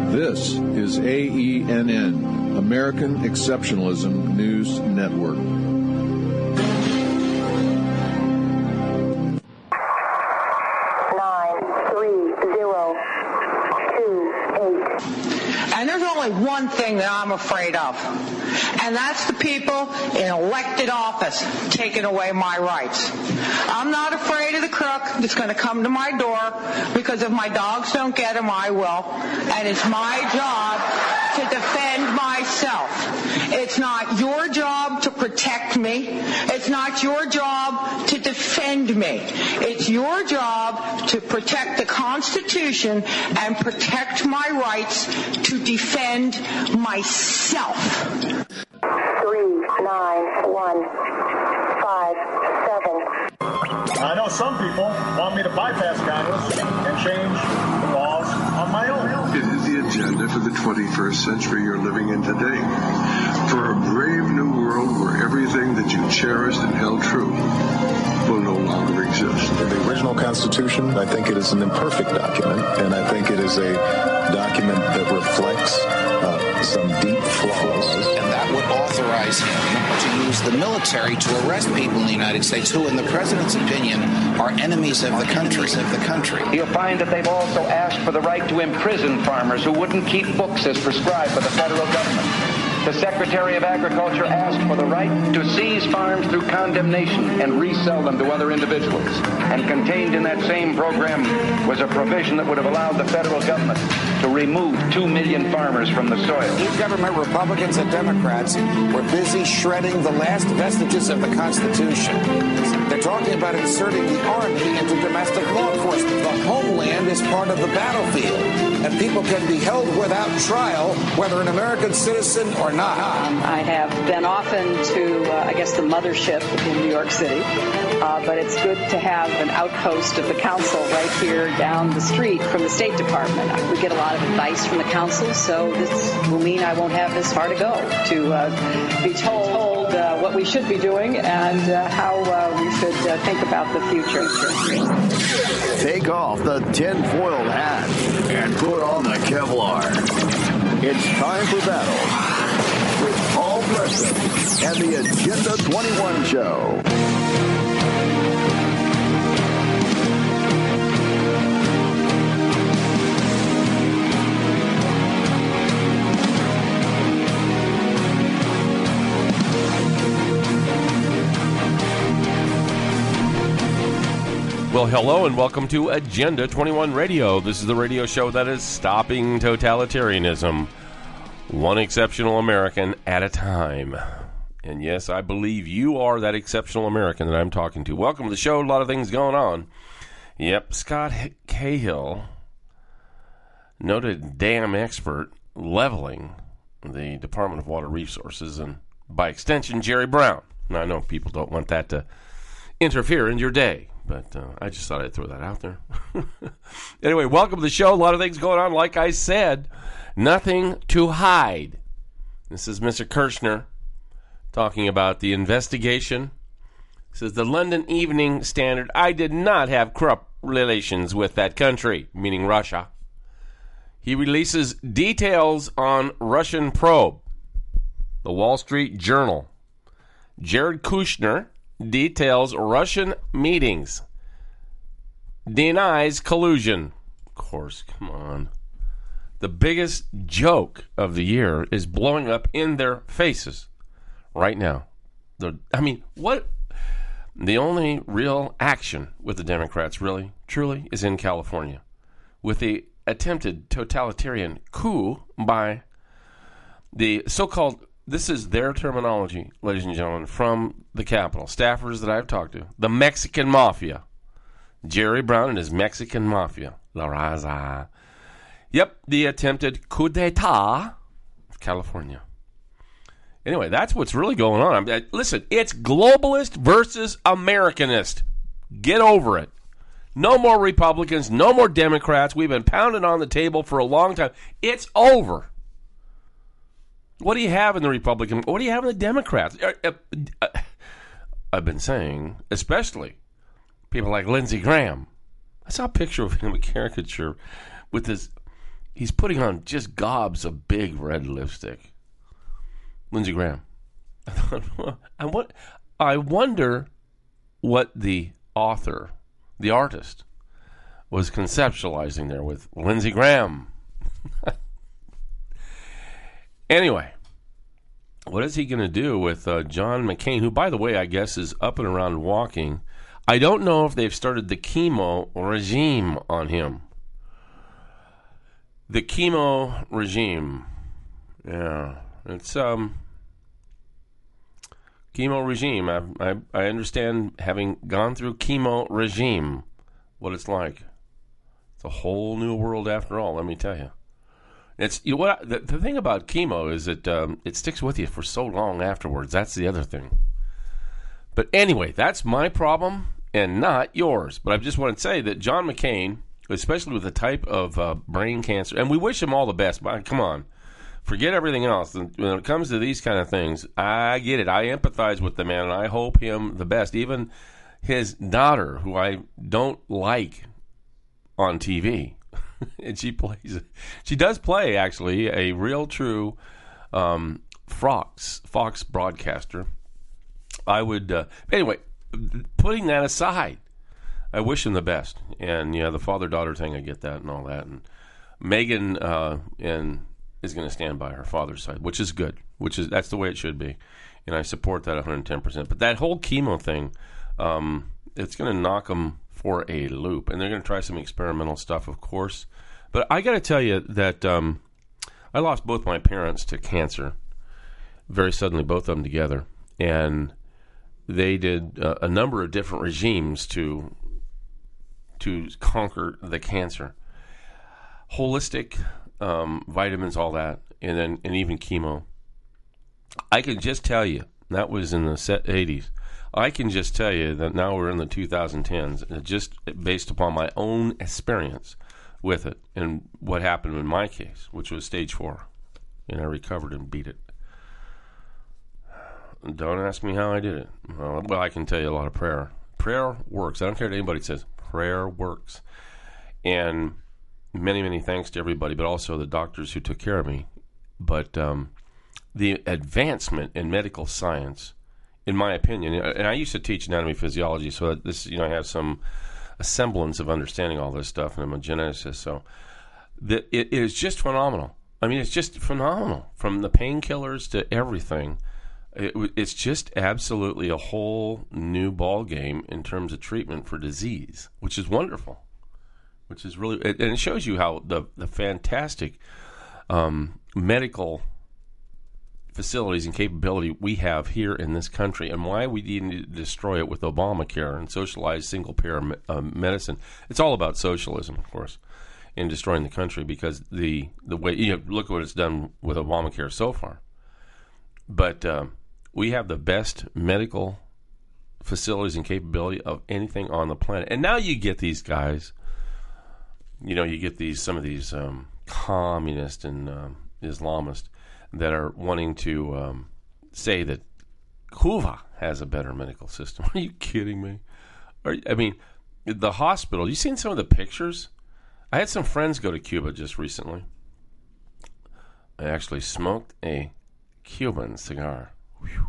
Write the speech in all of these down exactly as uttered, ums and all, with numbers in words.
This is A E N N, American Exceptionalism News Network. And there's only one thing that I'm afraid of, and that's the people in elected office taking away my rights. I'm not afraid of the crook that's going to come to my door, because if my dogs don't get him, I will. And it's my job to defend myself. It's not your job to protect me. It's not your job to defend me. It's your job to protect the Constitution and protect my rights to defend myself. Three, nine, one, five, seven. I know some people want me to bypass Congress and change the laws on my own. It is the agenda for the twenty-first century you're living in today. For a brave new world where everything that you cherished and held true will no longer exist. The original Constitution, I think it is an imperfect document, and I think it is a document that reflects uh, some deep flaws. And that would authorize him to use the military to arrest people in the United States who, in the president's opinion, are enemies of the country. Of the country. You'll find that they've also asked for the right to imprison farmers who wouldn't keep books as prescribed by the federal government. The Secretary of Agriculture asked for the right to seize farms through condemnation and resell them to other individuals. And contained in that same program was a provision that would have allowed the federal government to remove two million farmers from the soil. New government Republicans and Democrats were busy shredding the last vestiges of the Constitution. They're talking about inserting the Army into domestic law enforcement. The homeland is part of the battlefield, and people can be held without trial, whether an American citizen or not. I have been often to, uh, I guess, the mothership in New York City, uh, but it's good to have an outpost of the council right here down the street from the State Department. We get a lot of advice from the council, so this will mean I won't have this far to go to uh, be told uh, what we should be doing and uh, how uh, we should uh, think about the future. Take off the tinfoil hat and put on the Kevlar. It's time for battle with Paul Preston and the Agenda twenty-one Show. Well, hello and welcome to Agenda twenty-one Radio. This is the radio show that is stopping totalitarianism, one exceptional American at a time. And yes, I believe you are that exceptional American that I'm talking to. Welcome to the show. A lot of things going on. Yep, Scott Cahill, noted dam expert, leveling the Department of Water Resources, and by extension, Jerry Brown. Now, I know people don't want that to interfere in your day, but uh, I just thought I'd throw that out there. Anyway, welcome to the show. A lot of things going on. Like I said, nothing to hide. This is Mister Kirshner talking about the investigation. It says, the London Evening Standard, I did not have corrupt relations with that country, meaning Russia. He releases details on Russian probe. The Wall Street Journal. Jared Kushner details Russian meetings. Denies collusion. Of course, come on. The biggest joke of the year is blowing up in their faces right now. The, I mean, what? The only real action with the Democrats, really, truly, is in California, with the attempted totalitarian coup by the so-called, this is their terminology, ladies and gentlemen, from the Capitol, staffers that I've talked to, the Mexican Mafia. Jerry Brown and his Mexican Mafia. La Raza. Yep, the attempted coup d'etat of California. Anyway, that's what's really going on. I mean, listen, it's globalist versus Americanist. Get over it. No more Republicans, no more Democrats. We've been pounding on the table for a long time. It's over. What do you have in the Republican? What do you have in the Democrats? I've been saying, especially people like Lindsey Graham. I saw a picture of him, a caricature, with his, he's putting on just gobs of big red lipstick. Lindsey Graham. And what I wonder what the author, the artist, was conceptualizing there with Lindsey Graham. Anyway, what is he going to do with uh, John McCain, who, by the way, I guess is up and around walking? I don't know if they've started the chemo regime on him. The chemo regime. Yeah. It's, um... chemo regime. I, I I understand, having gone through chemo regime, what it's like. It's a whole new world after all, let me tell you. It's you know what the, the thing about chemo is that um, it sticks with you for so long afterwards. That's the other thing. But anyway, that's my problem and not yours. But I just want to say that John McCain, especially with the type of uh, brain cancer, and we wish him all the best. But come on. Forget everything else. When it comes to these kind of things, I get it. I empathize with the man, and I hope him the best. Even his daughter, who I don't like on T V, and she plays, she does play, actually, a real, true um, Fox, Fox broadcaster. I would, uh, anyway, putting that aside, I wish him the best. And, yeah, the father-daughter thing, I get that and all that. And Megan uh, and... is going to stand by her father's side, which is good, which is that's the way it should be, and I support that one hundred ten percent. But that whole chemo thing, um, it's going to knock them for a loop, and they're going to try some experimental stuff, of course. But I got to tell you that um, I lost both my parents to cancer very suddenly, both of them together, and they did uh, a number of different regimes to to conquer the cancer, holistic. Um, vitamins, all that, and then and even chemo. I can just tell you, that was in the eighties. I can just tell you that now we're in the twenty tens, just based upon my own experience with it and what happened in my case, which was stage four, and I recovered and beat it. Don't ask me how I did it. Well, well, I can tell you a lot of prayer. Prayer works. I don't care what anybody says. Prayer works. And many, many thanks to everybody, but also the doctors who took care of me. But um, the advancement in medical science, in my opinion, and I used to teach anatomy physiology, so that this, you know, I have some a semblance of understanding all this stuff, and I'm a geneticist, so the, it is just phenomenal. I mean, it's just phenomenal, from the painkillers to everything. It, it's just absolutely a whole new ball game in terms of treatment for disease, which is wonderful. Which is really, and it shows you how the the fantastic um, medical facilities and capability we have here in this country, and why we need to destroy it with Obamacare and socialized single-payer uh, medicine. It's all about socialism, of course, in destroying the country, because the the way, you know, look at what it's done with Obamacare so far. But um, we have the best medical facilities and capability of anything on the planet, and now you get these guys. You know, you get these some of these um, communist and um, Islamist that are wanting to um, say that Cuba has a better medical system. Are you kidding me? Are, I mean, the hospital. You seen some of the pictures? I had some friends go to Cuba just recently. I actually smoked a Cuban cigar. Whew.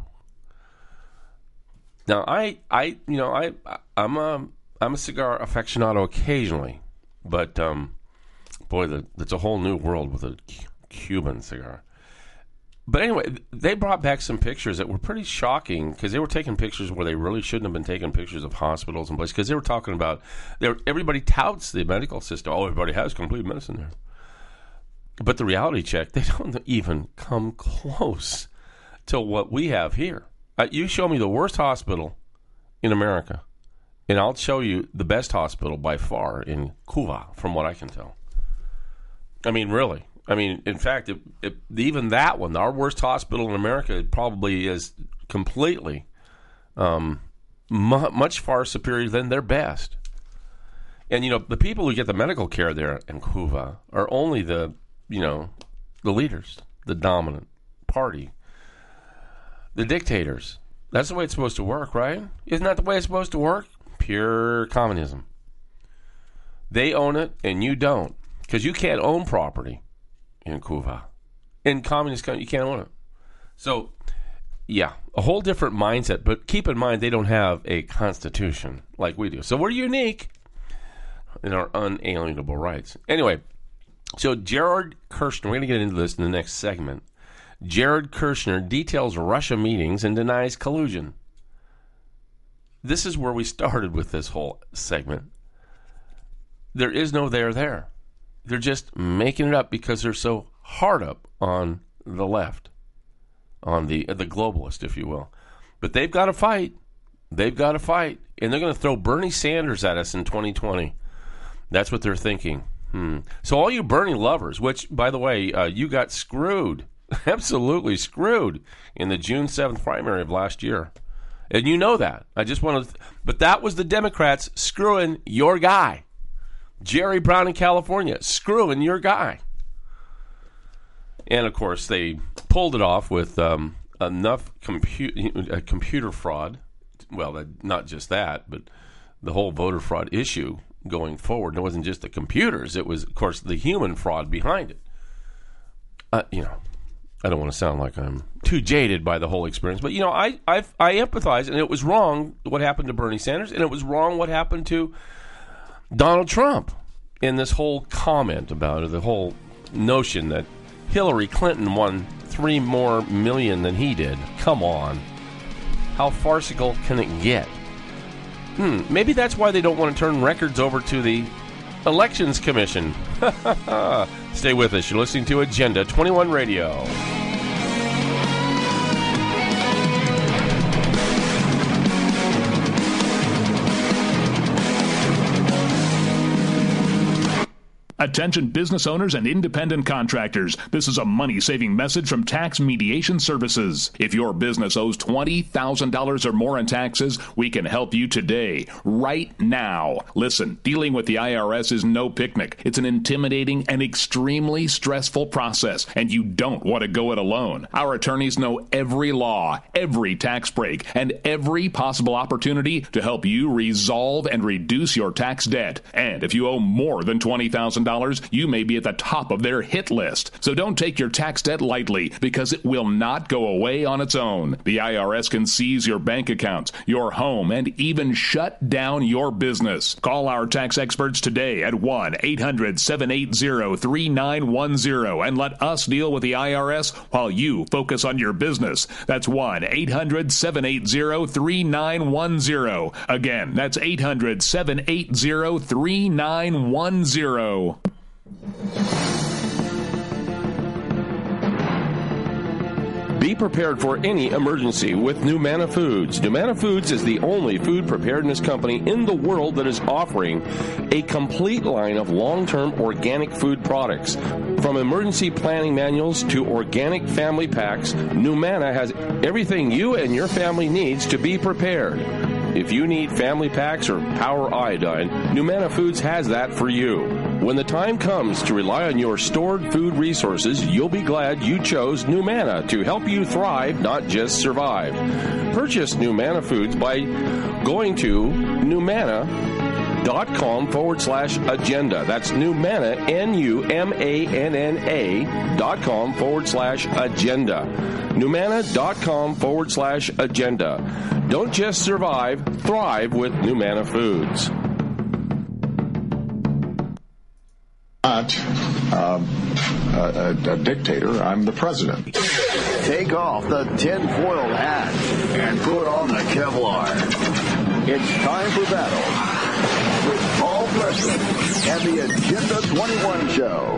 Now, I, I, you know, I, I'm a, I'm a cigar aficionado occasionally. But, um, boy, the, it's a whole new world with a C- Cuban cigar. But anyway, they brought back some pictures that were pretty shocking, because they were taking pictures where they really shouldn't have been taking pictures of hospitals and places, because they were talking about, they were, everybody touts the medical system. Oh, everybody has complete medicine there. But the reality check, they don't even come close to what we have here. Uh, you show me the worst hospital in America, and I'll show you the best hospital by far in Cuba, from what I can tell. I mean, really. I mean, in fact, it, it, even that one, our worst hospital in America, probably is completely um, mu- much far superior than their best. And, you know, the people who get the medical care there in Cuba are only the, you know, the leaders, the dominant party, the dictators. That's the way it's supposed to work, right? Isn't that the way it's supposed to work? Pure communism. They own it and you don't. because you can't own property in Cuba. In communist country, you can't own it. So, yeah, a whole different mindset. But keep in mind, they don't have a constitution like we do. So we're unique in our unalienable rights. Anyway, so Jared Kushner, we're going to get into this in the next segment. Jared Kushner details Russia meetings and denies collusion. This is where we started with this whole segment. There is no there there. They're just making it up because they're so hard up on the left, on the the globalist, if you will. But they've got to fight. They've got to fight. And they're going to throw Bernie Sanders at us in twenty twenty. That's what they're thinking. Hmm. So all you Bernie lovers, which, by the way, uh, you got screwed, absolutely screwed in the June seventh primary of last year. And you know that. I just want to, but that was the Democrats screwing your guy. Jerry Brown in California, screwing your guy. And, of course, they pulled it off with um, enough compu- uh, computer fraud. Well, not just that, but the whole voter fraud issue going forward. It wasn't just the computers. It was, of course, the human fraud behind it. Uh, you know, I don't want to sound like I'm too jaded by the whole experience. But, you know, I, I, I empathize, and it was wrong what happened to Bernie Sanders, and it was wrong what happened to Donald Trump in this whole comment about it, the whole notion that Hillary Clinton won three more million than he did. Come on. How farcical can it get? Hmm, maybe that's why they don't want to turn records over to the Elections Commission. Stay with us. You're listening to Agenda twenty-one Radio. Attention business owners and independent contractors. This is a money-saving message from Tax Mediation Services. If your business owes twenty thousand dollars or more in taxes, we can help you today, right now. Listen, dealing with the I R S is no picnic. It's an intimidating and extremely stressful process, and you don't want to go it alone. Our attorneys know every law, every tax break, and every possible opportunity to help you resolve and reduce your tax debt. And if you owe more than twenty thousand dollars, you may be at the top of their hit list. So don't take your tax debt lightly, because it will not go away on its own. The I R S can seize your bank accounts, your home, and even shut down your business. Call our tax experts today at one eight hundred seven eight zero three nine one zero and let us deal with the I R S while you focus on your business. That's one eight hundred seven eight zero three nine one zero. Again, that's eight hundred seven eight zero three nine one zero. Be prepared for any emergency with Numana Foods. Numana Foods is the only food preparedness company in the world that is offering a complete line of long-term organic food products. From emergency planning manuals to organic family packs, Numana has everything you and your family needs to be prepared. If you need family packs or power iodine, Numana Foods has that for you. When the time comes to rely on your stored food resources, you'll be glad you chose Numana to help you thrive, not just survive. Purchase Numana Foods by going to Numana.com forward slash agenda. That's Numana, N U M A N N A dot com forward slash agenda. Numana.com forward slash agenda. Don't just survive, thrive with Numana Foods. Not um, a, a, a dictator. I'm the president. Take off the tinfoil hat and put on the Kevlar. It's time for battle with Paul Preston and the Agenda twenty-one Show.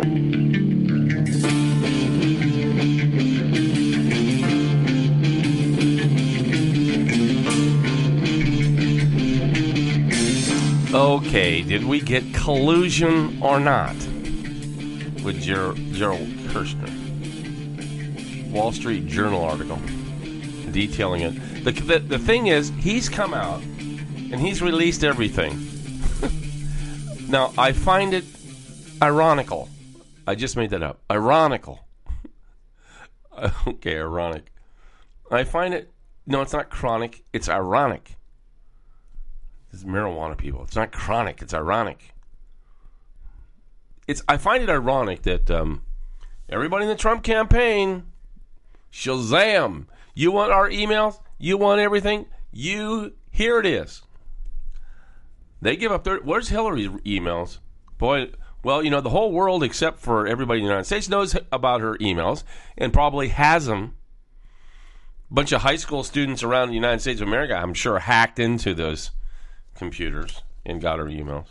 Okay, did we get collusion or not with Ger- Gerald Kushner? Wall Street Journal article detailing it. The, the, the thing is, he's come out and he's released everything. Now, I find it ironical. I just made that up. Ironical. Okay, ironic. I find it, no, it's not chronic, it's ironic. This is marijuana people. It's not chronic, it's ironic. it's I find it ironic that um, everybody in the Trump campaign, Shazam, you want our emails, you want everything, you here it is. They give up their. Where's Hillary's emails? Boy, well, you know, the whole world except for everybody in the United States knows about her emails and probably has them. A bunch of high school students around the United States of America, I'm sure, hacked into those computers and got her emails.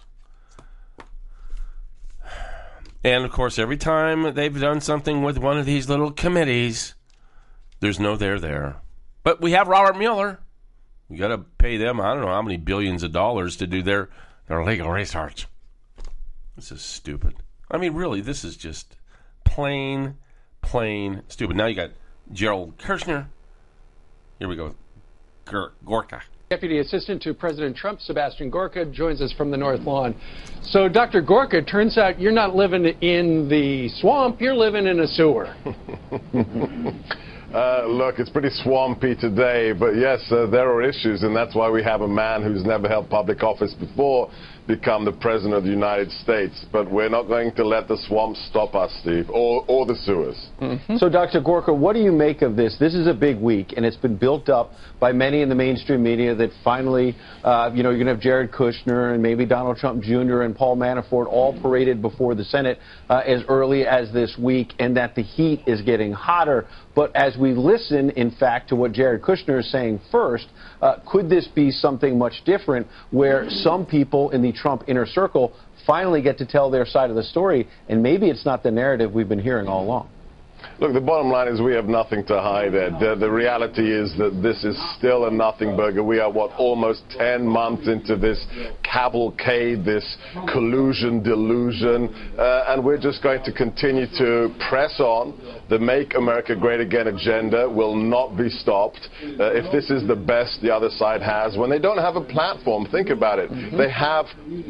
And, of course, every time they've done something with one of these little committees, there's no there there. But we have Robert Mueller. We got to pay them, I don't know how many billions of dollars to do their, their legal research. This is stupid. I mean, really, this is just plain, plain stupid. Now you got Gerald Kushner. Here we go. Gur- Gorka. Deputy Assistant to President Trump, Sebastian Gorka, joins us from the North Lawn. So, Doctor Gorka, it turns out you're not living in the swamp, you're living in a sewer. Uh, look, it's pretty swampy today, but yes, uh, there are issues, and that's why we have a man who's never held public office before become the President of the United States. But we're not going to let the swamp stop us, Steve, or, or the sewers. Mm-hmm. So, Doctor Gorka, what do you make of this? This is a big week, and it's been built up by many in the mainstream media that finally, uh, you know, you're going to have Jared Kushner and maybe Donald Trump Junior and Paul Manafort all paraded before the Senate uh, as early as this week, and that the heat is getting hotter. But as we listen, in fact, to what Jared Kushner is saying first, uh, could this be something much different where some people in the Trump inner circle finally get to tell their side of the story, and maybe it's not the narrative we've been hearing all along? Look, the bottom line is we have nothing to hide, Ed. The, the reality is that this is still a nothing burger. We are, what, almost ten months into this cavalcade, this collusion, delusion, uh, and we're just going to continue to press on. The Make America Great Again agenda will not be stopped. Uh, if this is the best the other side has, when they don't have a platform, think about it. Mm-hmm. They have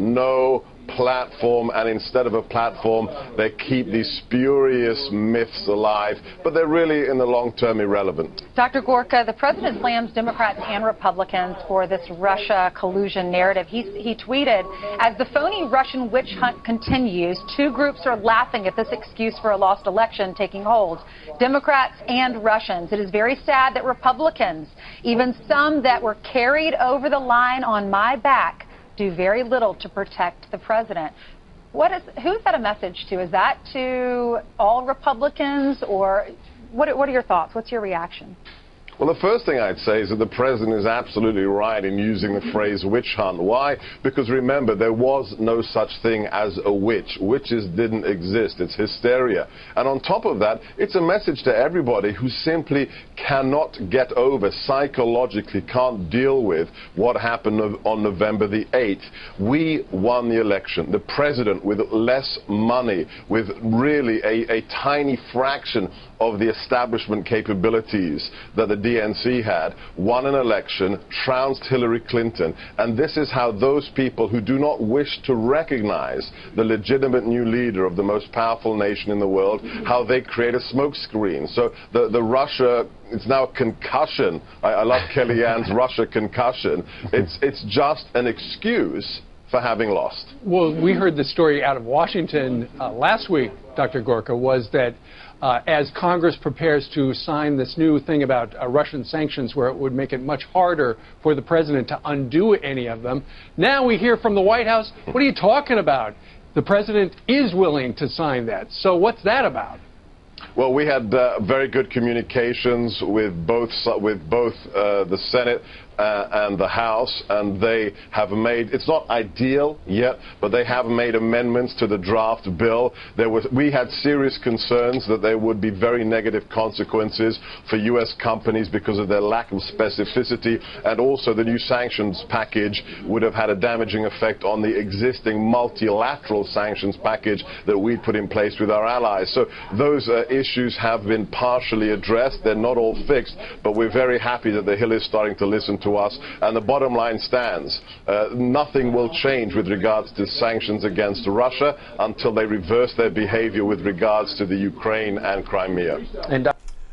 no platform, and instead of a platform, they keep these spurious myths alive, but they're really, in the long term, irrelevant. Doctor Gorka, the president slams Democrats and Republicans for this Russia collusion narrative. He, he tweeted, as the phony Russian witch hunt continues, two groups are laughing at this excuse for a lost election taking hold, Democrats and Russians. It is very sad that Republicans, even some that were carried over the line on my back, do very little to protect the president. What is, who's that a message to? Is that to all Republicans, or what, what are your thoughts? What's your reaction? Well, the first thing I'd say is that the president is absolutely right in using the phrase witch hunt. Why? Because remember, there was no such thing as a witch. Witches didn't exist. It's hysteria. And on top of that, it's a message to everybody who simply cannot get over, psychologically can't deal with what happened on November the eighth. We won the election. The president, with less money, with really a, a tiny fraction of the establishment capabilities that the D N C had, won an election, trounced Hillary Clinton, and this is how those people who do not wish to recognize the legitimate new leader of the most powerful nation in the world, how they create a smokescreen. So the, the Russia, it's now a concussion. I, I love Kellyanne's Russia concussion. It's, it's just an excuse for having lost. Well, we heard the story out of Washington uh, last week, Doctor Gorka, was that Uh, as Congress prepares to sign this new thing about uh, Russian sanctions, where it would make it much harder for the president to undo any of them, now we hear from the White House, what are you talking about? The president is willing to sign that. So what's that about? Well, we had uh, very good communications with both with both uh, the Senate uh, and the House, and they have made, it's not ideal yet, but they have made amendments to the draft bill. There was, we had serious concerns that there would be very negative consequences for U S companies because of their lack of specificity, and also the new sanctions package would have had a damaging effect on the existing multilateral sanctions package that we put in place with our allies. So those uh, issues have been partially addressed. They're not all fixed, but we're very happy that the Hill is starting to listen to us, and the bottom line stands. Uh, nothing will change with regards to sanctions against Russia until they reverse their behavior with regards to the Ukraine and Crimea. And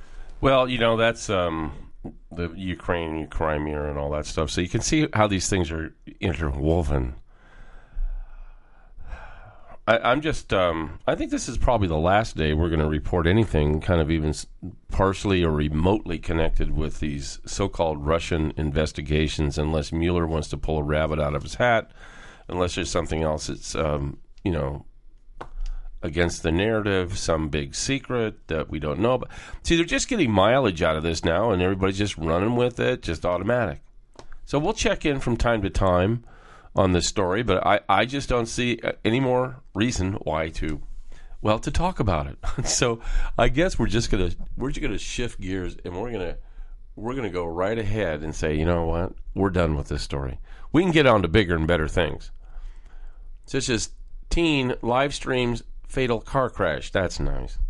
well, you know, that's um, the Ukraine, Crimea, and all that stuff. So you can see how these things are interwoven. I, I'm just, um, I think this is probably the last day we're going to report anything kind of even partially or remotely connected with these so-called Russian investigations, unless Mueller wants to pull a rabbit out of his hat, unless there's something else that's, um, you know, against the narrative, some big secret that we don't know about. See, they're just getting mileage out of this now, and everybody's just running with it, just automatic. So we'll check in from time to time on this story, but I, I just don't see any more reason why to, well, to talk about it. So I guess we're just gonna we're just gonna shift gears, and we're gonna we're gonna go right ahead and say, you know what, we're done with this story. We can get on to bigger and better things, such as teen live streams fatal car crash. That's nice.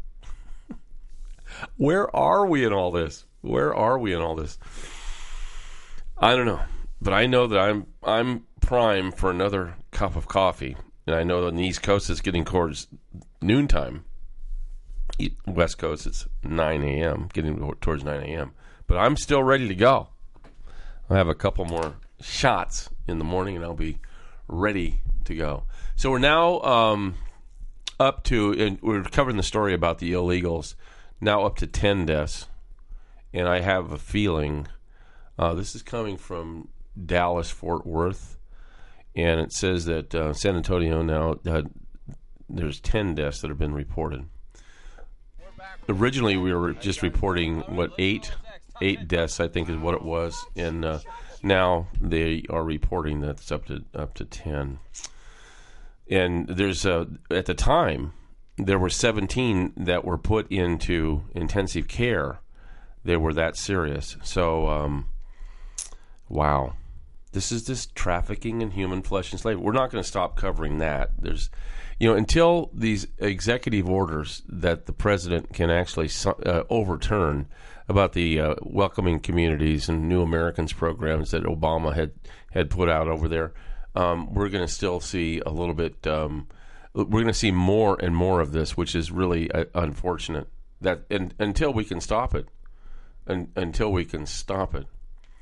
Where are we in all this? Where are we in all this? I don't know, but I know that I'm I'm prime for another cup of coffee, and I know that on the East Coast it's getting towards noontime. West Coast it's nine a.m., getting towards nine a.m., but I'm still ready to go. I'll have a couple more shots in the morning, and I'll be ready to go. So we're now um, up to, and we're covering the story about the illegals, now up to ten deaths, and I have a feeling uh, this is coming from Dallas, Fort Worth, and it says that uh, San Antonio now, uh, there's ten deaths that have been reported. Originally, we were just reporting, what, eight? Eight deaths, I think, is what it was, and uh, now they are reporting that it's up to up to ten. And there's uh, at the time there were seventeen that were put into intensive care. They were that serious. So, um, wow, this is this trafficking in human flesh and slavery. We're not going to stop covering that. There's, you know, until these executive orders that the president can actually uh, overturn about the uh, welcoming communities and New Americans programs that Obama had, had put out over there, um, we're going to still see a little bit, um, we're going to see more and more of this, which is really uh, unfortunate. That and, until we can stop it, and, until we can stop it.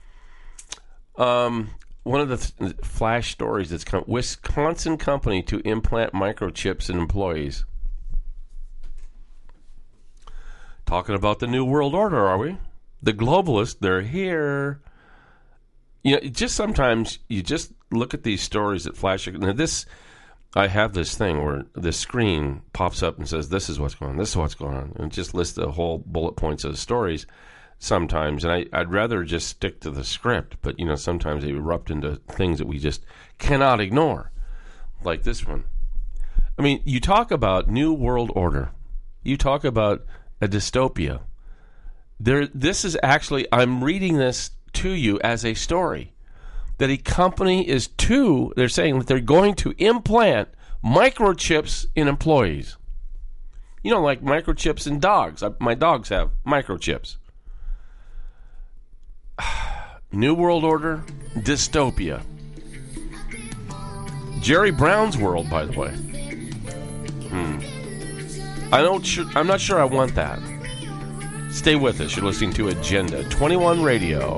Um, one of the th- flash stories that's come, Wisconsin company to implant microchips in employees. Talking about the New World Order, are we? The globalists, they're here. You know, just sometimes you just look at these stories that flash. Now this, I have this thing where the screen pops up and says, this is what's going on, this is what's going on, and it just lists the whole bullet points of the stories sometimes. And I, I'd rather just stick to the script, but, you know, sometimes they erupt into things that we just cannot ignore, like this one. I mean, you talk about New World Order. You talk about a dystopia. There, this is actually, I'm reading this to you as a story, that a company is to, they're saying that they're going to implant microchips in employees. You know, like microchips in dogs. I, my dogs have microchips. New World Order, dystopia. Jerry Brown's world, by the way. Hmm. I don't. Sh- I'm not sure I want that. Stay with us. You're listening to Agenda twenty-one Radio.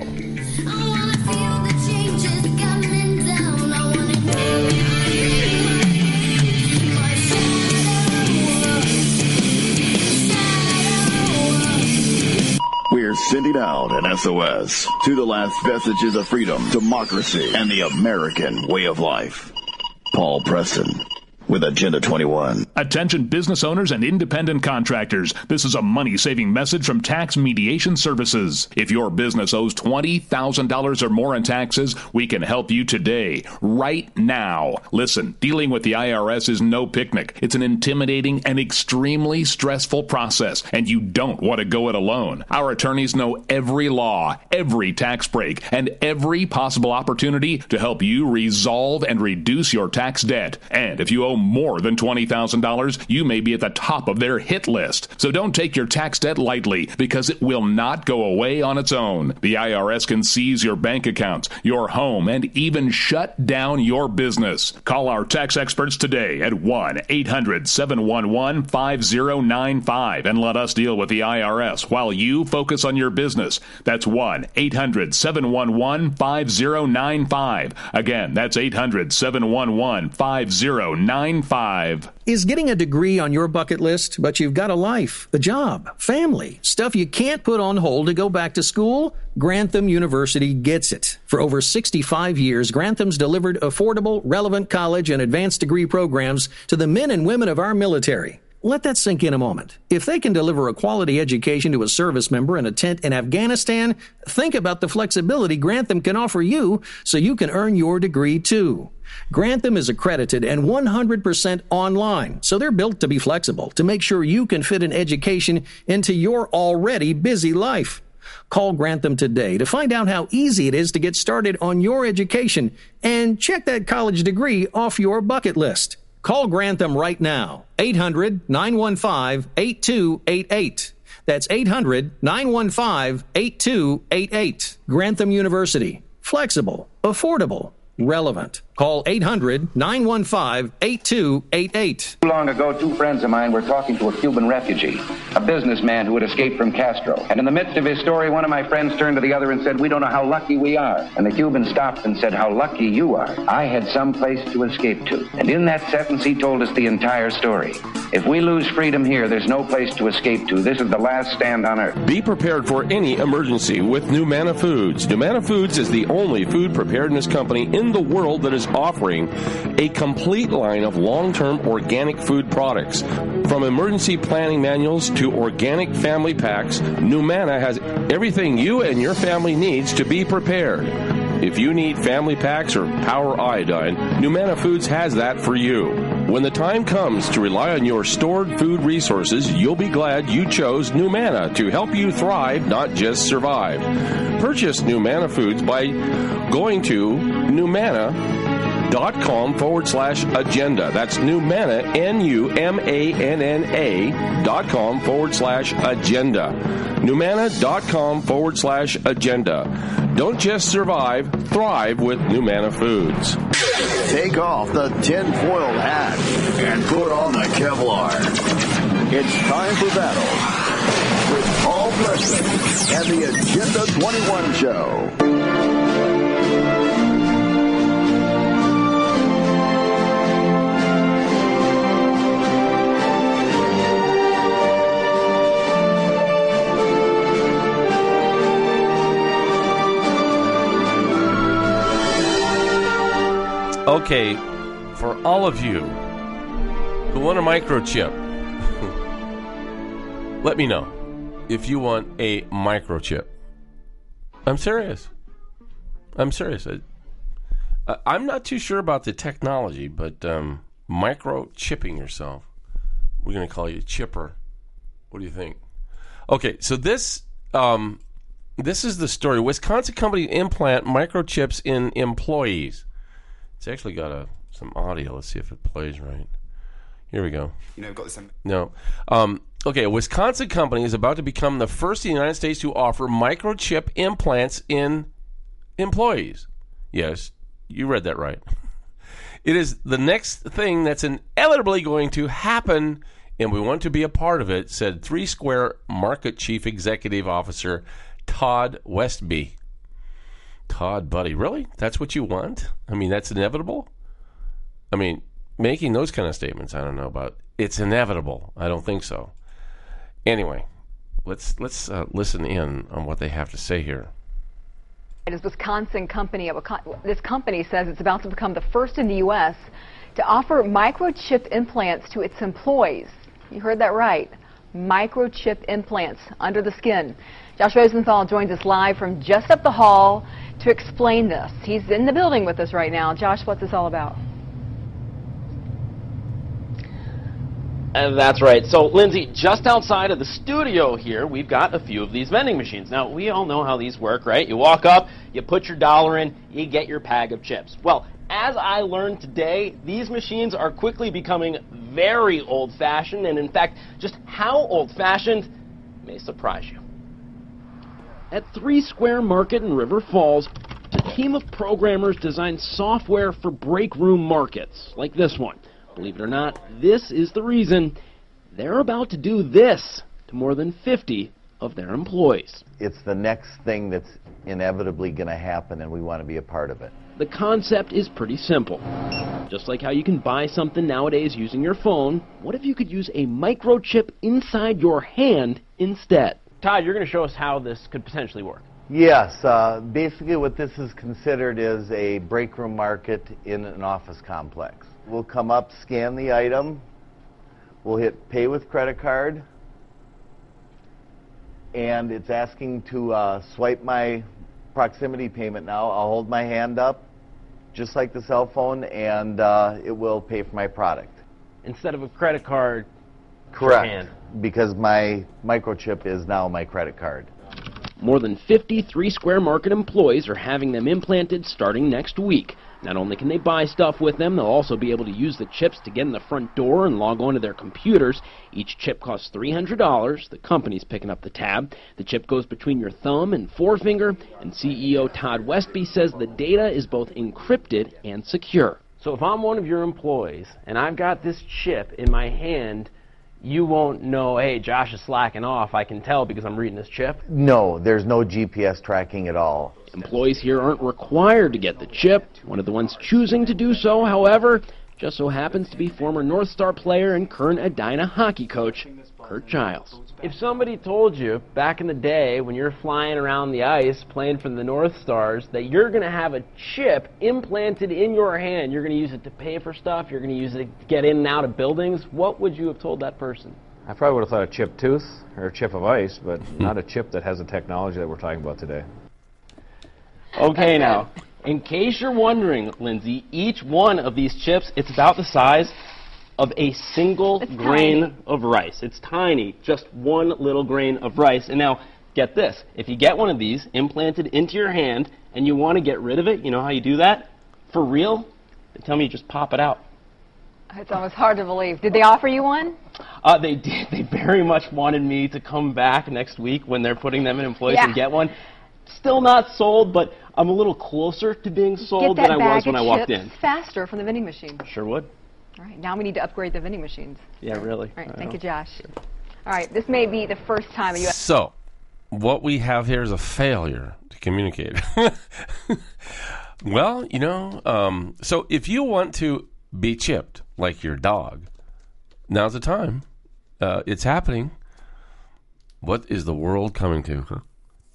We're sending out an S O S to the last vestiges of freedom, democracy, and the American way of life. Paul Preston with Agenda twenty-one. Attention business owners and independent contractors. This is a money-saving message from Tax Mediation Services. If your business owes twenty thousand dollars or more in taxes, we can help you today, right now. Listen, dealing with the I R S is no picnic. It's an intimidating and extremely stressful process, and you don't want to go it alone. Our attorneys know every law, every tax break, and every possible opportunity to help you resolve and reduce your tax debt. And if you owe more than twenty thousand dollars, you may be at the top of their hit list. So don't take your tax debt lightly, because it will not go away on its own. The I R S can seize your bank accounts, your home, and even shut down your business. Call our tax experts today at one eight hundred seven one one five zero nine five and let us deal with the I R S while you focus on your business. That's one eight hundred seven one one five zero nine five. Again, that's eight hundred seven one one five zero nine five. nine five. Is getting a degree on your bucket list, but you've got a life, a job, family, stuff you can't put on hold to go back to school? Grantham University gets it. For over sixty-five years, Grantham's delivered affordable, relevant college and advanced degree programs to the men and women of our military. Let that sink in a moment. If they can deliver a quality education to a service member in a tent in Afghanistan, think about the flexibility Grantham can offer you so you can earn your degree too. Grantham is accredited and one hundred percent online, so they're built to be flexible, to make sure you can fit an education into your already busy life. Call Grantham today to find out how easy it is to get started on your education and check that college degree off your bucket list. Call Grantham right now, eight hundred, nine one five, eight two eight eight. That's eight hundred, nine one five, eight two eight eight. Grantham University. Flexible, affordable, relevant. Call eight hundred, nine one five, eight two eight eight. Too long ago, two friends of mine were talking to a Cuban refugee, a businessman who had escaped from Castro. And in the midst of his story, one of my friends turned to the other and said, "We don't know how lucky we are." And the Cuban stopped and said, "How lucky you are. I had some place to escape to." And in that sentence, he told us the entire story. If we lose freedom here, there's no place to escape to. This is the last stand on earth. Be prepared for any emergency with Numana Foods. Numana Foods is the only food preparedness company in the world that is offering a complete line of long-term organic food products. From emergency planning manuals to organic family packs, Numana has everything you and your family needs to be prepared. If you need family packs or power iodine, Numana Foods has that for you. When the time comes to rely on your stored food resources, you'll be glad you chose Numana to help you thrive, not just survive. Purchase Numana Foods by going to Numana.com forward slash agenda. That's Numana, N U M A N N A dot com forward slash agenda. Numana.com forward slash agenda. Don't just survive, thrive with Numana Foods. Take off the tinfoil hat and put on the Kevlar. It's time for battle with Paul Blessing and the Agenda twenty-one Show. Okay, for all of you who want a microchip, let me know if you want a microchip. I'm serious. I'm serious. I, I'm not too sure about the technology, but um, microchipping yourself. We're going to call you Chipper. What do you think? Okay, so this um, this is the story. Wisconsin company implant microchips in employees. It's actually got a some audio. Let's see if it plays right. Here we go. You know, I've got this. No. Um, okay, a Wisconsin company is about to become the first in the United States to offer microchip implants in employees. Yes, you read that right. It is the next thing that's inevitably going to happen, and we want to be a part of it, said Three Square Market Chief Executive Officer Todd Westby. Todd, buddy, really? That's what you want? I mean, that's inevitable? I mean, making those kind of statements, I don't know about. It's inevitable. I don't think so. Anyway, let's let's uh, listen in on what they have to say here. It is Wisconsin company. This company says it's about to become the first in the U S to offer microchip implants to its employees. You heard that right. Microchip implants under the skin. Josh Rosenthal joins us live from just up the hall to explain this. He's in the building with us right now. Josh, what's this all about? Uh, that's right. So, Lindsay, just outside of the studio here, we've got a few of these vending machines. Now, we all know how these work, right? You walk up, you put your dollar in, you get your bag of chips. Well, as I learned today, these machines are quickly becoming very old-fashioned, and in fact, just how old-fashioned may surprise you. At Three Square Market in River Falls, a team of programmers designed software for break room markets, like this one. Believe it or not, this is the reason they're about to do this to more than fifty of their employees. It's the next thing that's inevitably going to happen, and we want to be a part of it. The concept is pretty simple. Just like how you can buy something nowadays using your phone, what if you could use a microchip inside your hand instead? Todd, you're going to show us how this could potentially work. Yes, uh, basically what this is considered is a break room market in an office complex. We'll come up, scan the item, we'll hit pay with credit card, and it's asking to uh, swipe my proximity payment now. I'll hold my hand up, just like the cell phone, and uh, it will pay for my product. Instead of a credit card, correct, your hand. Because my microchip is now my credit card. More than fifty Three Square Market employees are having them implanted starting next week. Not only can they buy stuff with them, they'll also be able to use the chips to get in the front door and log on to their computers. Each chip costs three hundred dollars. The company's picking up the tab. The chip goes between your thumb and forefinger, and C E O Todd Westby says the data is both encrypted and secure. So if I'm one of your employees and I've got this chip in my hand, you won't know, hey, Josh is slacking off. I can tell because I'm reading this chip. No, there's no G P S tracking at all. Employees here aren't required to get the chip. One of the ones choosing to do so, however, just so happens to be former North Star player and current Edina hockey coach, Kurt Giles. If somebody told you back in the day when you're flying around the ice playing for the North Stars that you're going to have a chip implanted in your hand, you're going to use it to pay for stuff, you're going to use it to get in and out of buildings, what would you have told that person? I probably would have thought a chip tooth or a chip of ice, but not a chip that has the technology that we're talking about today. Okay, now, in case you're wondering, Lindsay, each one of these chips, it's about the size of a single It's grain tiny. of rice. It's tiny, just one little grain of rice. And now, get this. If you get one of these implanted into your hand and you want to get rid of it, you know how you do that? For real? They tell me you just pop it out. It's almost hard to believe. Did they offer you one? Uh, they did. They very much wanted me to come back next week when they're putting them in employees Yeah. and get one. Still not sold, but I'm a little closer to being sold Get that than I was bag when I of walked chips in. faster from the vending machine. Sure would. All right, now we need to upgrade the vending machines. Yeah, really. All right, I thank know. you, Josh. All right, this may be the first time a U S So, what we have here is a failure to communicate. Well, you know, um, so if you want to be chipped like your dog, now's the time. Uh, it's happening. What is the world coming to? Huh?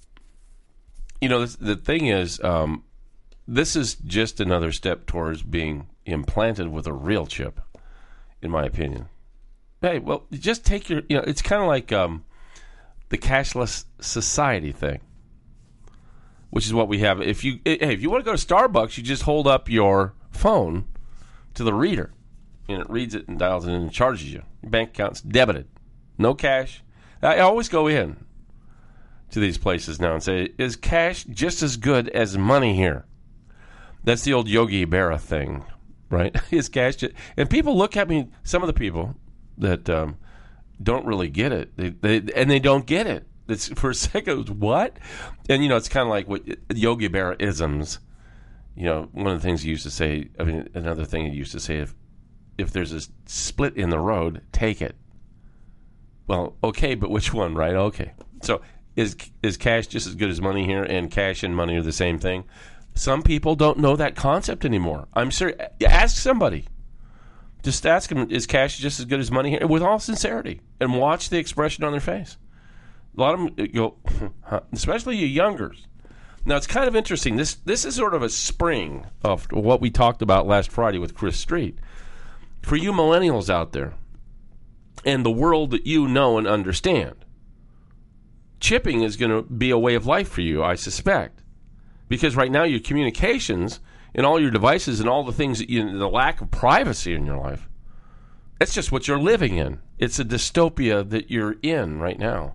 You know, this, the thing is, um, this is just another step towards being implanted with a real chip, in my opinion. Hey, well, just take your, you know, it's kind of like um, the cashless society thing, which is what we have. If you, hey, if you want to go to Starbucks, you just hold up your phone to the reader, and it reads it and dials it in and charges you. Your bank account's debited. No cash. I always go in to these places now and say, is cash just as good as money here? That's the old Yogi Berra thing, right? Is cash just... And people look at me, some of the people that um, don't really get it, they, they, and they don't get it. It's, for a second, it's what? And, you know, it's kind of like what Yogi Berra isms. You know, one of the things he used to say, I mean, another thing he used to say, if, if there's a split in the road, take it. Well, okay, but which one, right? Okay. So is is cash just as good as money here, and cash and money are the same thing? Some people don't know that concept anymore. I'm sure. Ask somebody. Just ask them, is cash just as good as money here? With all sincerity. And watch the expression on their face. A lot of them go, huh, especially you youngers. Now, it's kind of interesting. This this is sort of a spring of what we talked about last Friday with Chris Street. For you millennials out there, and the world that you know and understand, chipping is going to be a way of life for you, I suspect. Because right now your communications and all your devices and all the things that you, the lack of privacy in your life, that's just what you're living in. It's a dystopia that you're in right now.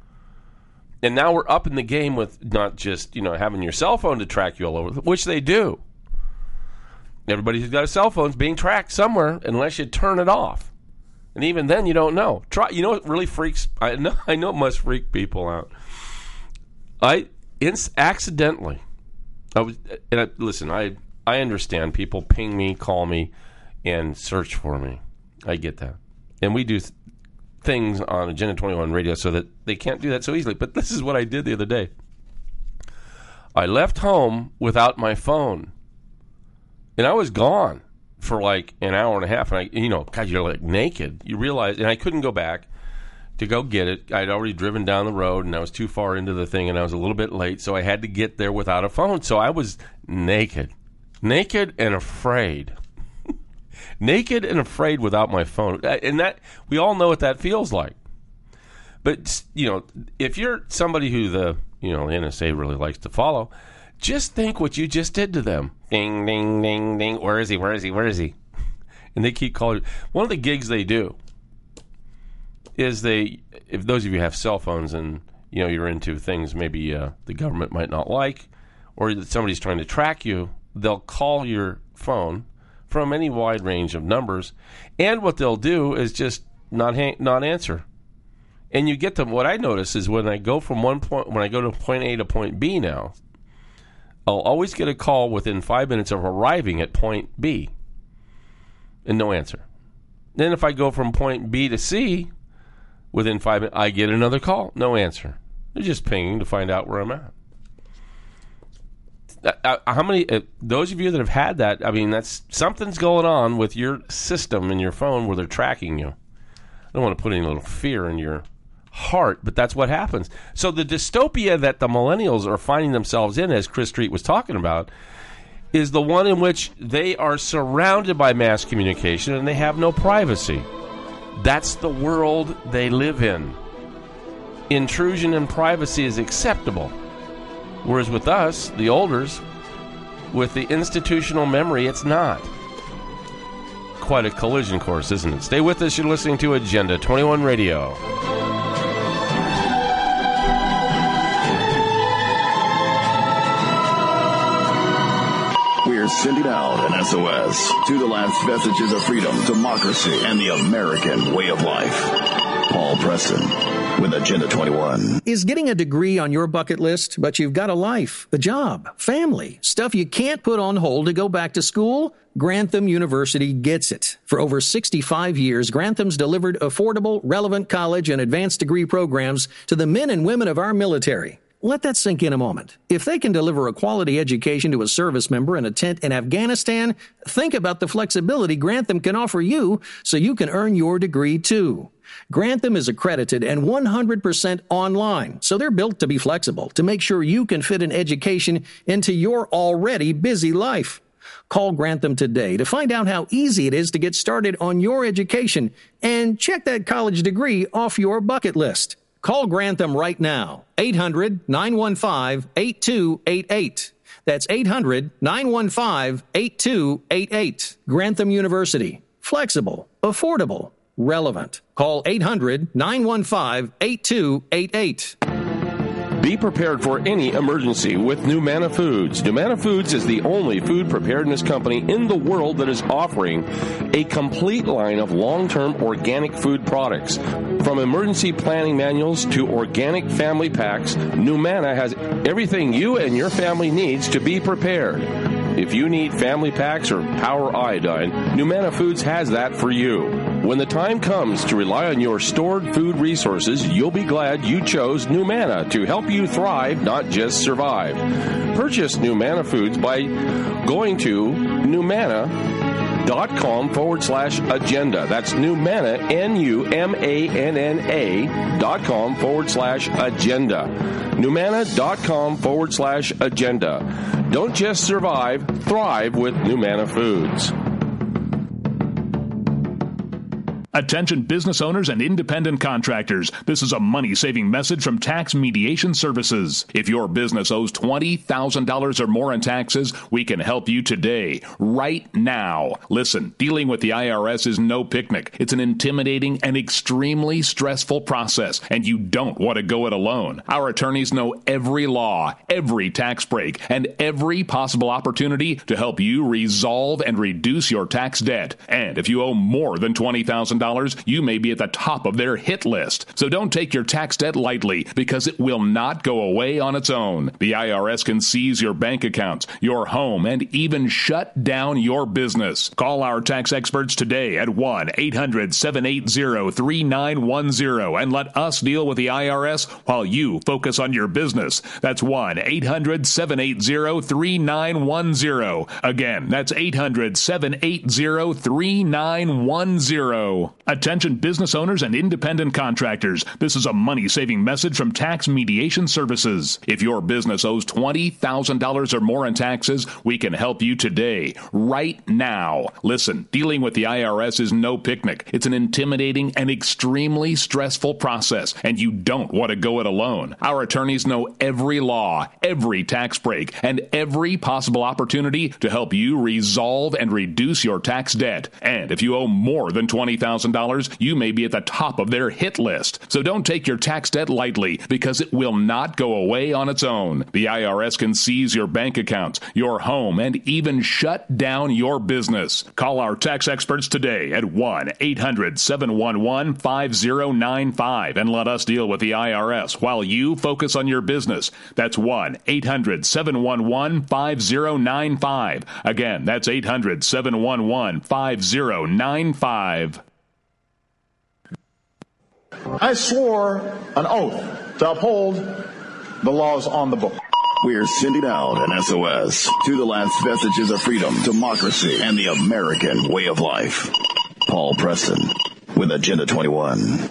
And now we're up in the game with not just, you know, having your cell phone to track you all over, which they do. Everybody who's got a cell phone is being tracked somewhere unless you turn it off. And even then, you don't know. Try. You know what really freaks? I know. I know it must freak people out. I ins- accidentally. I was. And I, listen, I I understand people ping me, call me, and search for me. I get that, and we do th- things on Agenda twenty-one radio so that they can't do that so easily. But this is what I did the other day. I left home without my phone, and I was gone for like an hour and a half. And I, you know, God, you're like naked. You realize, and I couldn't go back to go get it. I'd already driven down the road, and I was too far into the thing, and I was a little bit late, so I had to get there without a phone. So I was naked, naked and afraid. Naked and afraid without my phone. And that, we all know what that feels like. But, you know, if you're somebody who the, you know, N S A really likes to follow, just think what you just did to them. Ding, ding, ding, ding. Where is he? Where is he? Where is he? And they keep calling. One of the gigs they do is they, if those of you have cell phones and, you know, you're into things maybe uh, the government might not like, or that somebody's trying to track you, they'll call your phone from any wide range of numbers, and what they'll do is just not ha- not answer. And you get them. What I notice is when I go from one point, when I go to point A to point B now, I'll always get a call within five minutes of arriving at point B, and no answer. Then if I go from point B to C, within five minutes, I get another call, no answer. They're just pinging to find out where I'm at. Uh, how many, uh, those of you that have had that, I mean, that's something's going on with your system and your phone where they're tracking you. I don't want to put any little fear in your heart, but that's what happens. So the dystopia that the millennials are finding themselves in, as Chris Street was talking about, is the one in which they are surrounded by mass communication and they have no privacy. That's the world they live in. Intrusion in privacy is acceptable. Whereas with us, the olders, with the institutional memory, it's not. Quite a collision course, isn't it? Stay with us. You're listening to Agenda twenty-one Radio. We're sending out an S O S to the last vestiges of freedom, democracy, and the American way of life. Paul Preston with Agenda twenty-one. Is getting a degree on your bucket list, but you've got a life, a job, family, stuff you can't put on hold to go back to school? Grantham University gets it. For over sixty-five years, Grantham's delivered affordable, relevant college and advanced degree programs to the men and women of our military. Let that sink in a moment. If they can deliver a quality education to a service member in a tent in Afghanistan, think about the flexibility Grantham can offer you so you can earn your degree too. Grantham is accredited and one hundred percent online, so they're built to be flexible to make sure you can fit an education into your already busy life. Call Grantham today to find out how easy it is to get started on your education and check that college degree off your bucket list. Call Grantham right now, eight hundred, nine one five, eight two eight eight. That's eight hundred, nine one five, eight two eight eight. Grantham University. Flexible, affordable, relevant. Call eight hundred, nine one five, eight two eight eight. Be prepared for any emergency with Numana Foods. Numana Foods is the only food preparedness company in the world that is offering a complete line of long-term organic food products. From emergency planning manuals to organic family packs, Numana has everything you and your family needs to be prepared. If you need family packs or power iodine, Numana Foods has that for you. When the time comes to rely on your stored food resources, you'll be glad you chose Numana to help you thrive, not just survive. Purchase Numana Foods by going to Numana.com forward slash agenda. That's Numana, N U M A N N A dot com forward slash agenda. Numana.com forward slash agenda. Don't just survive, thrive with Numana Foods. Attention business owners and independent contractors. This is a money-saving message from Tax Mediation Services. If your business owes twenty thousand dollars or more in taxes, we can help you today, right now. Listen, dealing with the I R S is no picnic. It's an intimidating and extremely stressful process, and you don't want to go it alone. Our attorneys know every law, every tax break, and every possible opportunity to help you resolve and reduce your tax debt. And if you owe more than twenty thousand dollars, dollars, you may be at the top of their hit list. So don't take your tax debt lightly, because it will not go away on its own. The I R S can seize your bank accounts, your home, and even shut down your business. Call our tax experts today at one eight hundred seven eight zero three nine one zero and let us deal with the I R S while you focus on your business. That's one eight hundred seven eight zero three nine one zero. Again, that's eight hundred seven eight zero three nine one zero. Attention business owners and independent contractors. This is a money-saving message from Tax Mediation Services. If your business owes twenty thousand dollars or more in taxes, we can help you today, right now. Listen, dealing with the I R S is no picnic. It's an intimidating and extremely stressful process, and you don't want to go it alone. Our attorneys know every law, every tax break, and every possible opportunity to help you resolve and reduce your tax debt. And if you owe more than twenty thousand dollars, you may be at the top of their hit list. So don't take your tax debt lightly, because it will not go away on its own. The I R S can seize your bank accounts, your home, and even shut down your business. Call our tax experts today at one eight hundred seven one one five zero nine five and let us deal with the I R S while you focus on your business. That's one eight hundred seven one one five zero nine five. Again, that's eight hundred seven one one five zero nine five. I swore an oath to uphold the laws on the book. We're sending out an S O S to the last vestiges of freedom, democracy, and the American way of life. Paul Preston with Agenda twenty-one.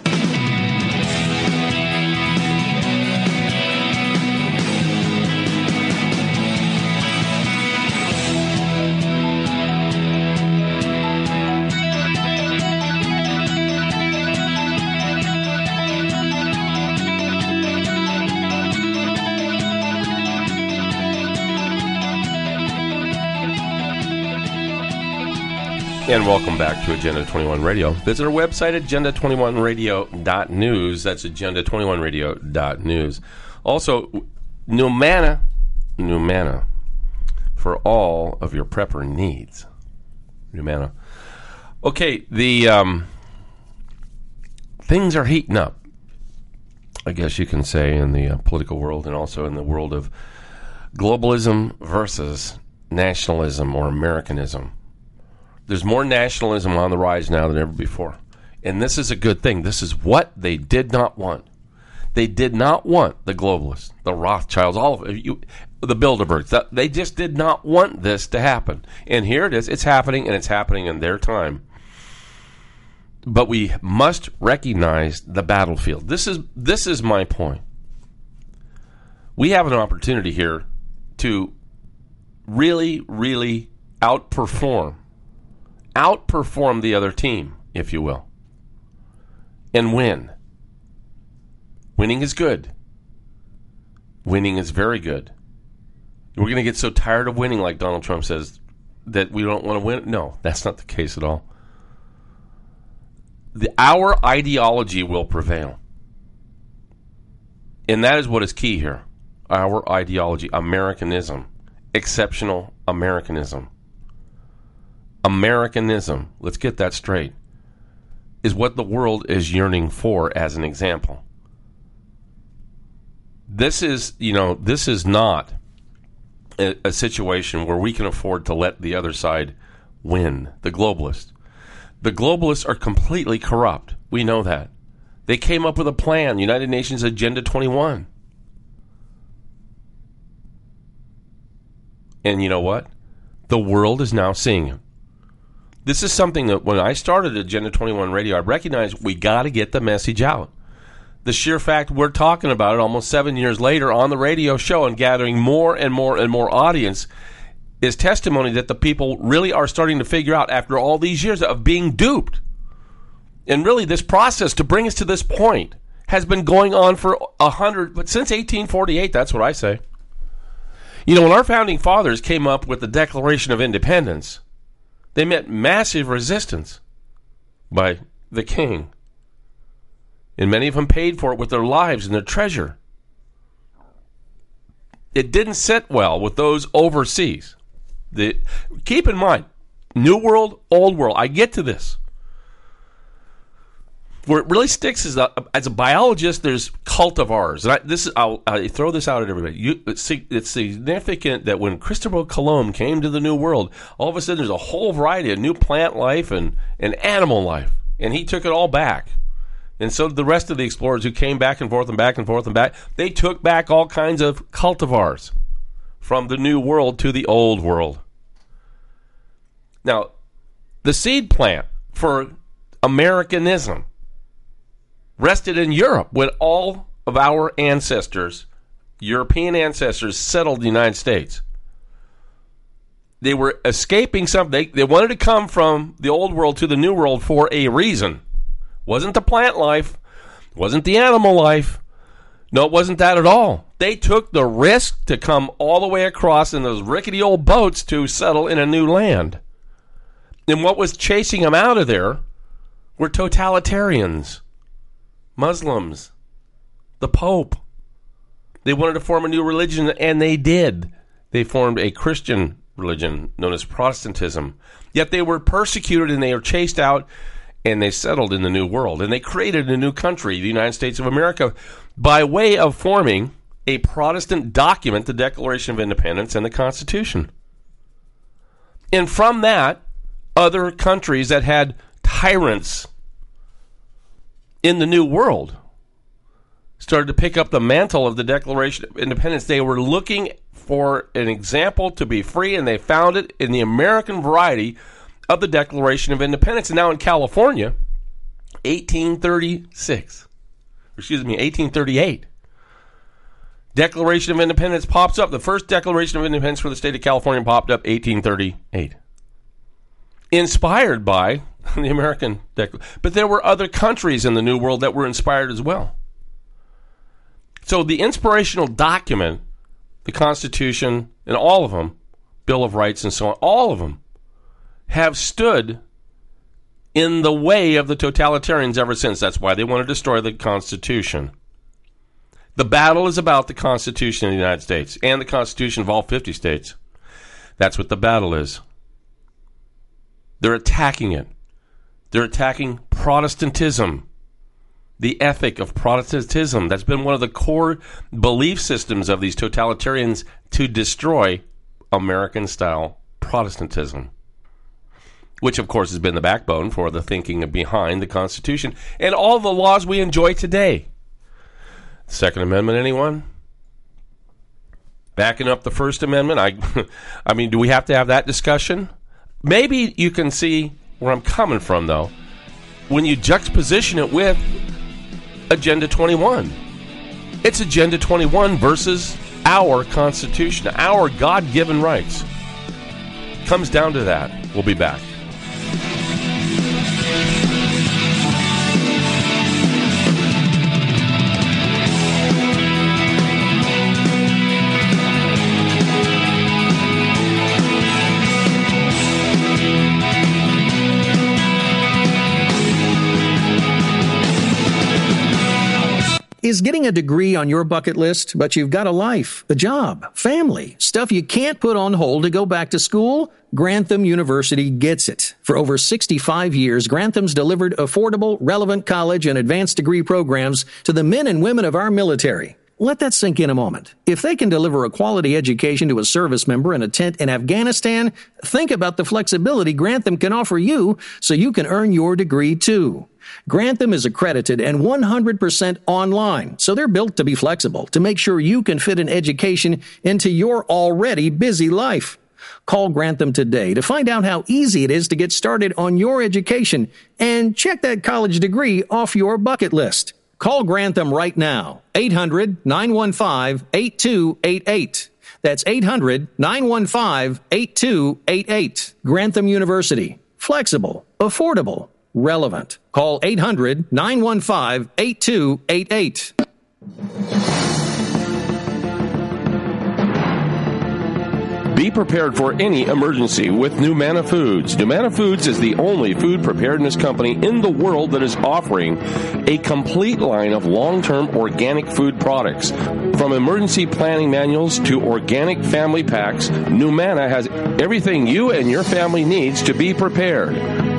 And welcome back to Agenda twenty-one Radio. Visit our website, agenda twenty-one radio dot news. That's agenda twenty-one radio dot news. Also, new manna, new manna for all of your prepper needs. New manna. Okay, the um, things are heating up, I guess you can say, in the uh, political world and also in the world of globalism versus nationalism or Americanism. There's more nationalism on the rise now than ever before. And this is a good thing. This is what they did not want. They did not want the globalists, the Rothschilds, all of it, you, the Bilderbergs. They just did not want this to happen. And here it is. It's happening, and it's happening in their time. But we must recognize the battlefield. This is this is my point. We have an opportunity here to really, really outperform outperform the other team, if you will, and win. Winning is good. Winning is very good. We're going to get so tired of winning, like Donald Trump says, that we don't want to win. No, that's not the case at all. The, our ideology will prevail. And that is what is key here. Our ideology, Americanism, exceptional Americanism. Americanism, let's get that straight, is what the world is yearning for as an example. This is, you know, this is not a, a situation where we can afford to let the other side win, the globalists. The globalists are completely corrupt. We know that. They came up with a plan, United Nations Agenda twenty-one. And you know what? The world is now seeing it. This is something that when I started Agenda twenty-one Radio, I recognized we got to get the message out. The sheer fact we're talking about it almost seven years later on the radio show and gathering more and more and more audience is testimony that the people really are starting to figure out after all these years of being duped. And really this process to bring us to this point has been going on for a hundred, but since eighteen forty-eight, that's what I say. You know, when our founding fathers came up with the Declaration of Independence, they met massive resistance by the king. And many of them paid for it with their lives and their treasure. It didn't sit well with those overseas. The, keep in mind, New World, Old World, I get to this. Where it really sticks is uh, as a biologist, there's cultivars. And I, this is, I'll, I throw this out at everybody. You, it's, it's significant that when Christopher Colomb came to the New World, all of a sudden there's a whole variety of new plant life and, and animal life. And he took it all back. And so did the rest of the explorers who came back and forth and back and forth and back. They took back all kinds of cultivars from the New World to the Old World. Now, the seed plant for Americanism rested in Europe when all of our ancestors, European ancestors, settled the United States. They were escaping something. They, they wanted to come from the Old World to the New World for a reason. Wasn't the plant life. Wasn't the animal life. No, it wasn't that at all. They took the risk to come all the way across in those rickety old boats to settle in a new land. And what was chasing them out of there were totalitarians, Muslims, the Pope. They wanted to form a new religion, and they did. They formed a Christian religion known as Protestantism. Yet they were persecuted, and they were chased out, and they settled in the New World. And they created a new country, the United States of America, by way of forming a Protestant document, the Declaration of Independence and the Constitution. And from that, other countries that had tyrants in the New World started to pick up the mantle of the Declaration of Independence. They were looking for an example to be free, and they found it in the American variety of the Declaration of Independence. And now in California, eighteen thirty-six, excuse me, eighteen thirty-eight, Declaration of Independence pops up. The first Declaration of Independence for the state of California popped up eighteen thirty-eight. Inspired by the American Declaration. But there were other countries in the New World that were inspired as well. So the inspirational document, the Constitution, and all of them, Bill of Rights and so on, all of them have stood in the way of the totalitarians ever since. That's why they want to destroy the Constitution. The battle is about the Constitution of the United States and the Constitution of all fifty states. That's what the battle is. They're attacking it. They're attacking Protestantism, the ethic of Protestantism. That's been one of the core belief systems of these totalitarians to destroy American-style Protestantism, which, of course, has been the backbone for the thinking behind the Constitution and all the laws we enjoy today. Second Amendment, anyone? Backing up the First Amendment? I, I mean, do we have to have that discussion? Maybe you can see where I'm coming from, though, when you juxtaposition it with Agenda twenty-one. It's Agenda twenty-one versus our Constitution, our God-given rights. Comes down to that. We'll be back. Is getting a degree on your bucket list, but you've got a life, a job, family, stuff you can't put on hold to go back to school? Grantham University gets it. For over sixty-five years, Grantham's delivered affordable, relevant college and advanced degree programs to the men and women of our military. Let that sink in a moment. If they can deliver a quality education to a service member in a tent in Afghanistan, think about the flexibility Grantham can offer you so you can earn your degree too. Grantham is accredited and one hundred percent online, so they're built to be flexible, to make sure you can fit an education into your already busy life. Call Grantham today to find out how easy it is to get started on your education and check that college degree off your bucket list. Call Grantham right now, eight hundred, nine one five, eight two eight eight. That's eight hundred, nine one five, eight two eight eight. Grantham University. Flexible, affordable, relevant. Call eight hundred, nine one five, eight two eight eight. Be prepared for any emergency with Numana Foods. Numana Foods is the only food preparedness company in the world that is offering a complete line of long-term organic food products. From emergency planning manuals to organic family packs, Numana has everything you and your family needs to be prepared.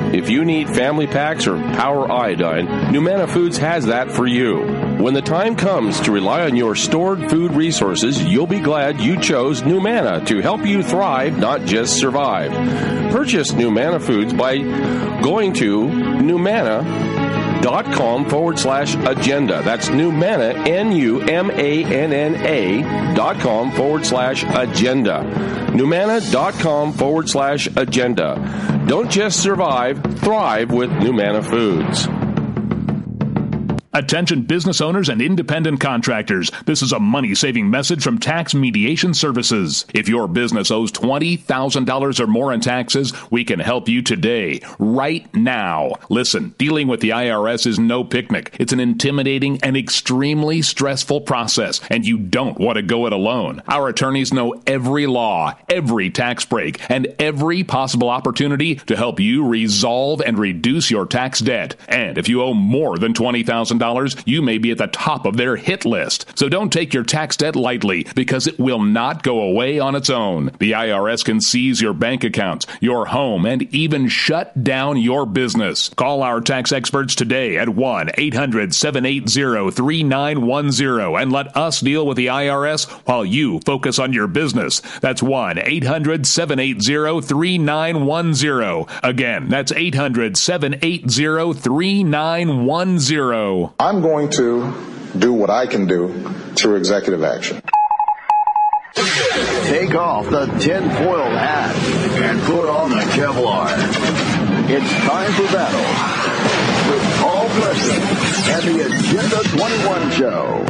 If you need family packs or power iodine, Numana Foods has that for you. When the time comes to rely on your stored food resources, you'll be glad you chose Numana to help you thrive, not just survive. Purchase Numana Foods by going to Numana.com forward slash agenda. That's Numana, N U M A N N A dot com forward slash agenda. Numana.com forward slash agenda. Don't just survive, thrive with Numana Foods. Attention business owners and independent contractors. This is a money-saving message from Tax Mediation Services. If your business owes twenty thousand dollars or more in taxes, we can help you today, right now. Listen, dealing with the I R S is no picnic. It's an intimidating and extremely stressful process, and you don't want to go it alone. Our attorneys know every law, every tax break, and every possible opportunity to help you resolve and reduce your tax debt. And if you owe more than twenty thousand dollars, you may be at the top of their hit list. So don't take your tax debt lightly, because it will not go away on its own. The I R S can seize your bank accounts, your home, and even shut down your business. Call our tax experts today at one eight hundred seven eight zero three nine one zero and let us deal with the I R S while you focus on your business. That's one eight hundred seven eight zero three nine one zero. Again, that's eight hundred seven eight zero three nine one zero. I'm going to do what I can do through executive action. Take off the tinfoil hat and put on the Kevlar. It's time for battle with Paul Preston and the Agenda twenty-one Show.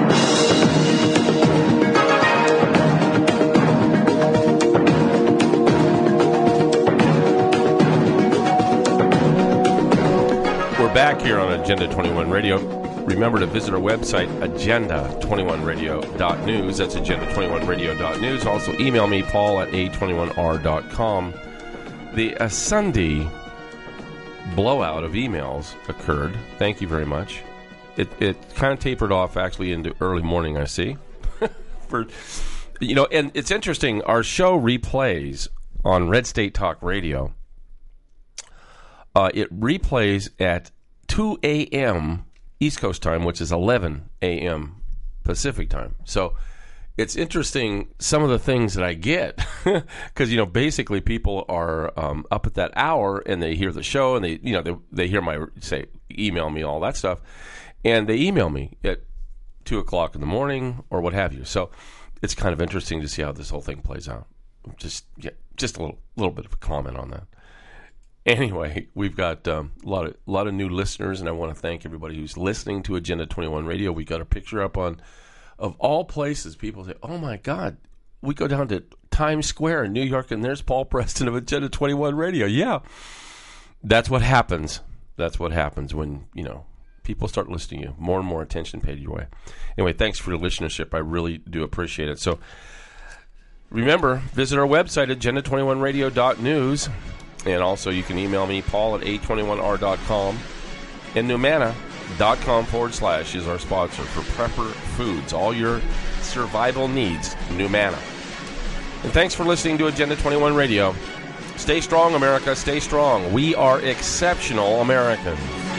We're back here on Agenda twenty-one Radio. Remember to visit our website, agenda twenty-one radio dot news. That's agenda twenty-one radio dot news. Also, email me, paul at a twenty-one r dot com. The uh, Sunday blowout of emails occurred. Thank you very much. It it kind of tapered off, actually, into early morning, I see. For you know, and it's interesting. Our show replays on Red State Talk Radio. Uh, it replays at two a.m. East Coast time, which is eleven a.m. Pacific time. So it's interesting, some of the things that I get, because, you know, basically people are um, up at that hour and they hear the show and they, you know, they, they hear my, say, email me, all that stuff, and they email me at two o'clock in the morning or what have you. So it's kind of interesting to see how this whole thing plays out. Just, yeah, just a little, little bit of a comment on that. Anyway, we've got um, a lot of a lot of new listeners, and I want to thank everybody who's listening to Agenda twenty-one Radio. We got a picture up on, of all places, people say, "Oh my God, we go down to Times Square in New York, and there's Paul Preston of Agenda twenty-one Radio." Yeah, that's what happens. That's what happens when, you know, people start listening to you. More and more attention paid your way. Anyway, thanks for your listenership. I really do appreciate it. So remember, visit our website, agenda twenty-one radio dot news. And also, you can email me, paul at a twenty-one r dot com. And Numana.com forward slash is our sponsor for Prepper Foods. All your survival needs, Numana. And thanks for listening to Agenda twenty-one Radio. Stay strong, America. Stay strong. We are exceptional Americans.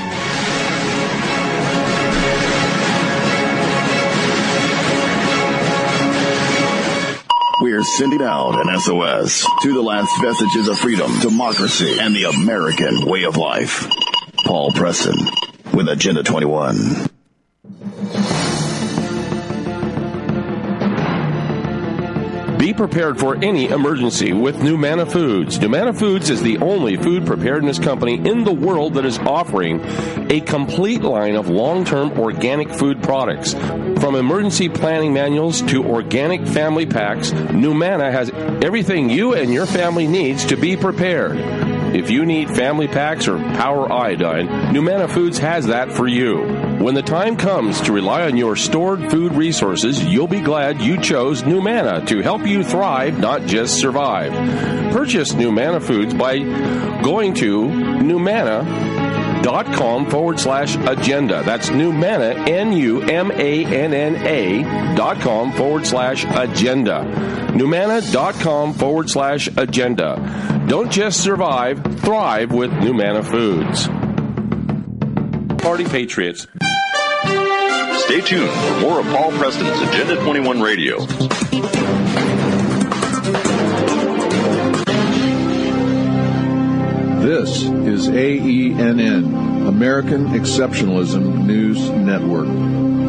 We're sending out an S O S to the last vestiges of freedom, democracy, and the American way of life. Paul Preston with Agenda twenty-one. Be prepared for any emergency with Numana Foods. Numana Foods is the only food preparedness company in the world that is offering a complete line of long-term organic food products. From emergency planning manuals to organic family packs, Numana has everything you and your family needs to be prepared. If you need family packs or power iodine, Numana Foods has that for you. When the time comes to rely on your stored food resources, you'll be glad you chose Numana to help you thrive, not just survive. Purchase Numana Foods by going to Numana. dot com forward slash agenda. That's Numana, N U M A N N A dot com forward slash agenda. Numana dot com forward slash agenda. Don't just survive, thrive with Numana Foods. Party Patriots. Stay tuned for more of Paul Preston's Agenda twenty-one Radio. This is A E N N, American Exceptionalism News Network.